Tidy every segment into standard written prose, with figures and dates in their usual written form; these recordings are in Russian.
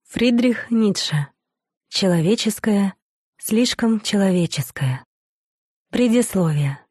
Фридрих Ницше. Человеческое, слишком человеческое. Предисловие.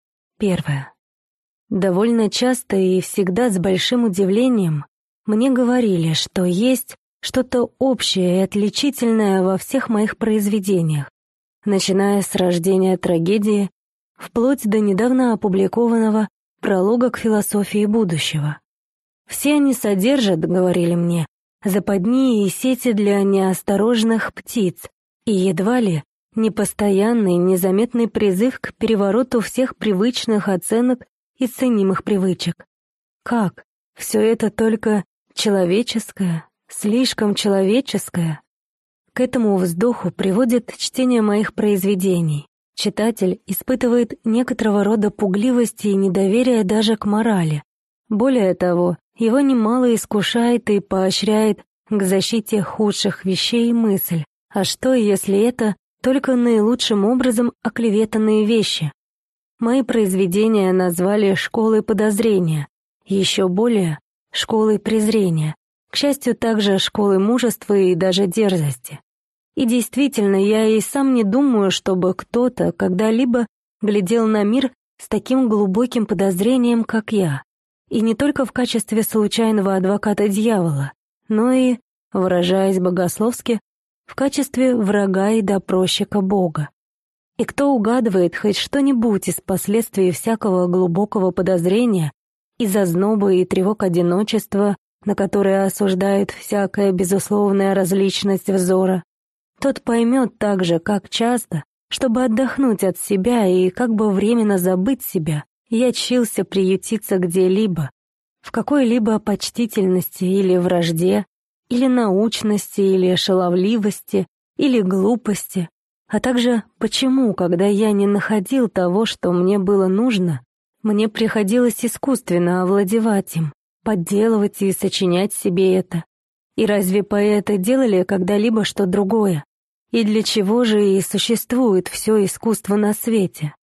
Первое. Довольно часто и всегда с большим удивлением мне говорили, что есть что-то общее и отличительное во всех моих произведениях, начиная с рождения трагедии, вплоть до недавно опубликованного пролога к философии будущего. Все они содержат, говорили мне, западни и сети для неосторожных птиц, и едва ли непостоянный, незаметный призыв к перевороту всех привычных оценок и ценимых привычек. Как? Все это только человеческое, слишком человеческое? К этому вздоху приводит чтение моих произведений. Читатель испытывает некоторого рода пугливость и недоверие даже к морали. Более того, его немало искушает и поощряет к защите худших вещей мысль. А что, если это только наилучшим образом оклеветанные вещи? Мои произведения назвали «школой подозрения», еще более «школой презрения», к счастью, также «школой мужества» и даже дерзости. И действительно, я и сам не думаю, чтобы кто-то когда-либо глядел на мир с таким глубоким подозрением, как я. И не только в качестве случайного адвоката дьявола, но и, выражаясь богословски, в качестве врага и допросчика Бога. И кто угадывает хоть что-нибудь из последствий всякого глубокого подозрения, из ознобы и тревог одиночества, на которые осуждает всякая безусловная различность взора, тот поймет так же, как часто, чтобы отдохнуть от себя и как бы временно забыть себя, я чился приютиться где-либо, в какой-либо почтительности или вражде, или научности, или шаловливости, или глупости, а также почему, когда я не находил того, что мне было нужно, мне приходилось искусственно овладевать им, подделывать и сочинять себе это. И разве поэты делали когда-либо что другое? И для чего же и существует все искусство на свете?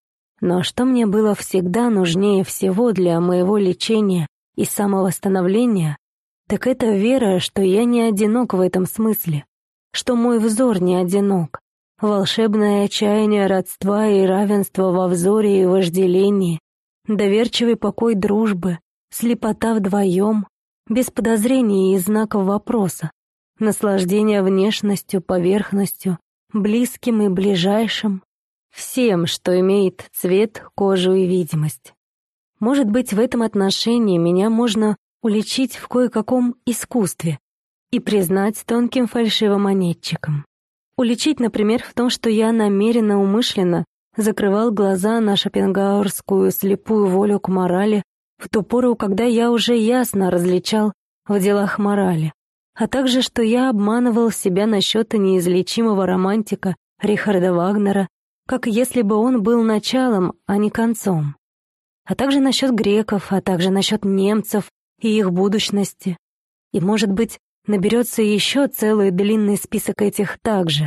Но что мне было всегда нужнее всего для моего лечения и самовосстановления, так это вера, что я не одинок в этом смысле, что мой взор не одинок, волшебное отчаяние родства и равенства во взоре и вожделении, доверчивый покой дружбы, слепота вдвоем, без подозрений и знаков вопроса, наслаждение внешностью, поверхностью, близким и ближайшим, всем, что имеет цвет, кожу и видимость. Может быть, в этом отношении меня можно уличить в кое-каком искусстве и признать тонким фальшивомонетчиком. Уличить, например, в том, что я намеренно, умышленно закрывал глаза на шопенгауэрскую слепую волю к морали в ту пору, когда я уже ясно различал в делах морали, а также, что я обманывал себя насчет неизлечимого романтика Рихарда Вагнера, как если бы он был началом, а не концом. А также насчет греков, а также насчет немцев и их будущности. И, может быть, наберется еще целый длинный список этих также.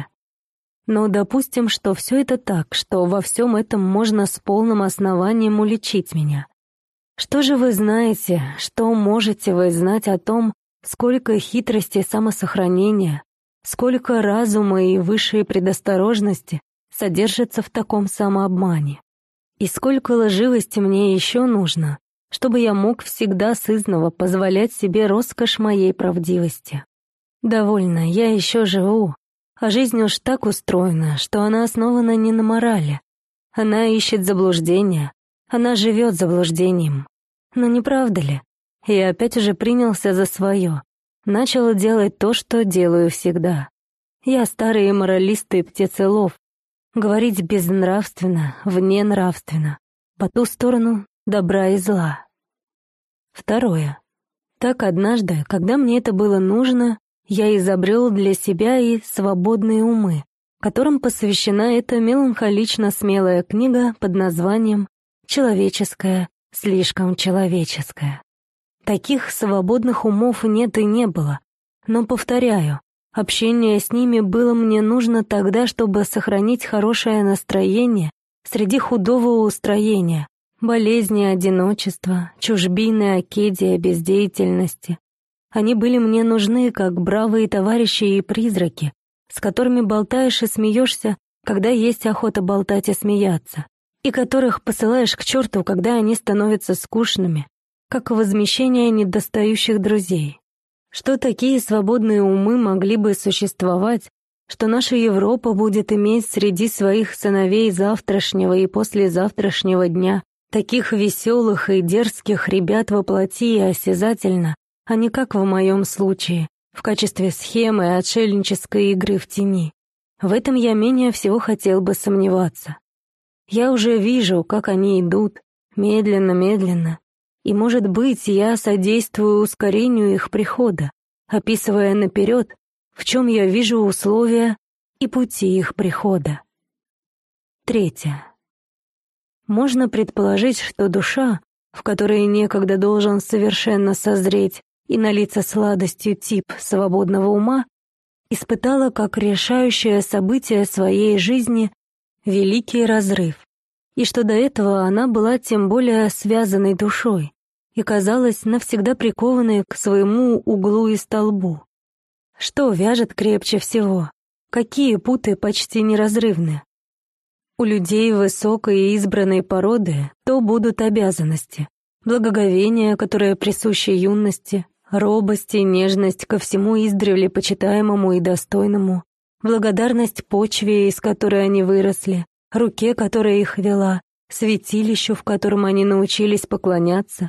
Но допустим, что все это так, что во всем этом можно с полным основанием уличить меня. Что же вы знаете, что можете вы знать о том, сколько хитрости самосохранения, сколько разума и высшей предосторожности содержится в таком самообмане? И сколько лживости мне еще нужно, чтобы я мог всегда сызнова позволять себе роскошь моей правдивости? Довольно, я еще живу, а жизнь уж так устроена, что она основана не на морали. Она ищет заблуждения, она живет заблуждением. Но не правда ли? Я опять уже принялся за свое, начал делать то, что делаю всегда. Я старый моралист и птицелов, говорить безнравственно, вненравственно, по ту сторону добра и зла. Второе. Так однажды, когда мне это было нужно, я изобрел для себя и свободные умы, которым посвящена эта меланхолично смелая книга под названием «Человеческое, слишком человеческое». Таких свободных умов нет и не было, но, повторяю, общение с ними было мне нужно тогда, чтобы сохранить хорошее настроение среди худого устроения, болезни, одиночества, чужбины, акедия, бездеятельности, Они были мне нужны, как бравые товарищи и призраки, с которыми болтаешь и смеешься, когда есть охота болтать и смеяться, и которых посылаешь к черту, когда они становятся скучными, как возмещение недостающих друзей. Что такие свободные умы могли бы существовать, что наша Европа будет иметь среди своих сыновей завтрашнего и послезавтрашнего дня таких веселых и дерзких ребят во плоти и осязательно, а не как в моем случае, в качестве схемы отшельнической игры в тени. В этом я менее всего хотел бы сомневаться. Я уже вижу, как они идут, медленно-медленно, и, может быть, я содействую ускорению их прихода, описывая наперед, в чем я вижу условия и пути их прихода. 3. Можно предположить, что душа, в которой некогда должен совершенно созреть и налиться сладостью тип свободного ума, испытала как решающее событие своей жизни великий разрыв, и что до этого она была тем более связанной душой и казалась навсегда прикованной к своему углу и столбу. Что вяжет крепче всего? Какие путы почти неразрывны? У людей высокой и избранной породы то будут обязанности, благоговение, которое присуще юности, робость и нежность ко всему издревле почитаемому и достойному, благодарность почве, из которой они выросли, руке, которая их вела, святилищу, в котором они научились поклоняться.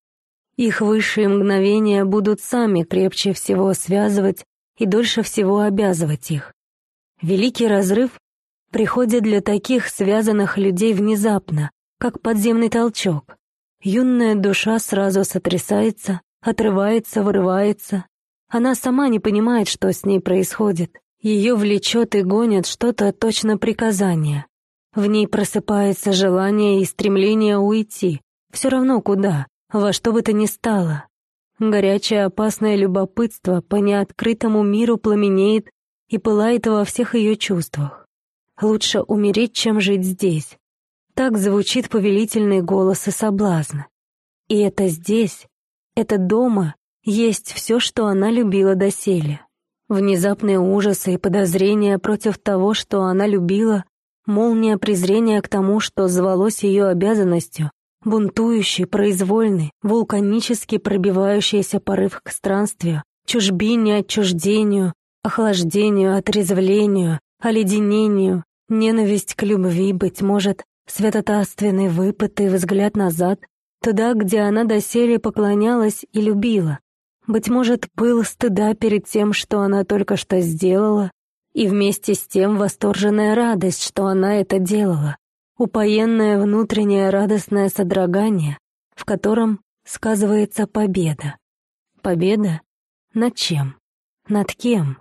Их высшие мгновения будут сами крепче всего связывать и дольше всего обязывать их. Великий разрыв приходит для таких связанных людей внезапно, как подземный толчок. Юная душа сразу сотрясается, отрывается, вырывается. Она сама не понимает, что с ней происходит. Ее влечет и гонит что-то точно приказание. В ней просыпается желание и стремление уйти, все равно куда, во что бы то ни стало. Горячее опасное любопытство по неоткрытому миру пламенеет и пылает во всех ее чувствах. Лучше умереть, чем жить здесь. Так звучит повелительный голос и соблазн. И это здесь, это дома, есть все, что она любила доселе. Внезапные ужасы и подозрения против того, что она любила, молния презрения к тому, что звалось ее обязанностью, бунтующий, произвольный, вулканически пробивающийся порыв к странствию, чужбине, отчуждению, охлаждению, отрезвлению, оледенению, ненависть к любви, быть может, святотатственный выпад и взгляд назад, туда, где она доселе поклонялась и любила. Быть может, пыл стыда перед тем, что она только что сделала, и вместе с тем восторженная радость, что она это делала, упоенное внутреннее радостное содрогание, в котором сказывается победа. Победа? Над чем? Над кем?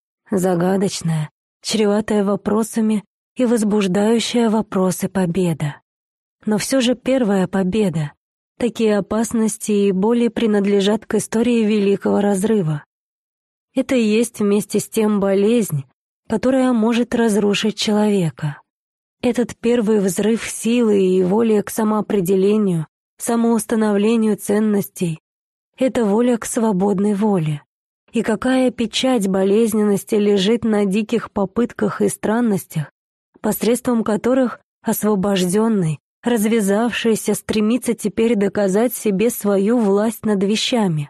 Загадочная, чреватая вопросами и возбуждающая вопросы победа. Но все же первая победа. Такие опасности и боли принадлежат к истории Великого Разрыва. Это и есть вместе с тем болезнь, которая может разрушить человека. Этот первый взрыв силы и воли к самоопределению, самоустановлению ценностей — это воля к свободной воле. И какая печать болезненности лежит на диких попытках и странностях, посредством которых освобожденный, развязавшийся, стремится теперь доказать себе свою власть над вещами.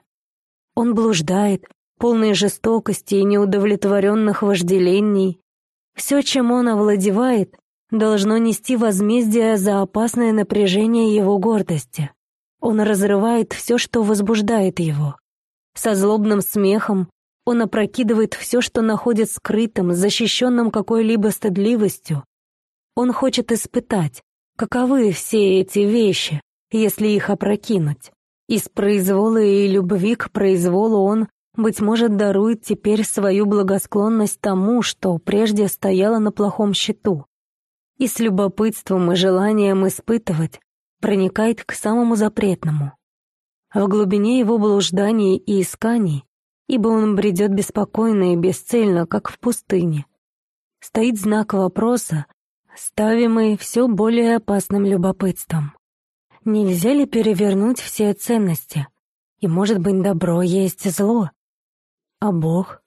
Он блуждает, полный жестокости и неудовлетворенных вожделений. Все, чем он овладевает, должно нести возмездие за опасное напряжение его гордости. Он разрывает все, что возбуждает его. Со злобным смехом он опрокидывает все, что находит скрытым, защищенным какой-либо стыдливостью. Он хочет испытать, каковы все эти вещи, если их опрокинуть. Из произвола и любви к произволу он, быть может, дарует теперь свою благосклонность тому, что прежде стояло на плохом счету. И с любопытством и желанием испытывать проникает к самому запретному. В глубине его блужданий и исканий, ибо он бредет беспокойно и бесцельно, как в пустыне, стоит знак вопроса, ставимый все более опасным любопытством. Нельзя ли перевернуть все ценности? И, может быть, добро есть зло. А Бог?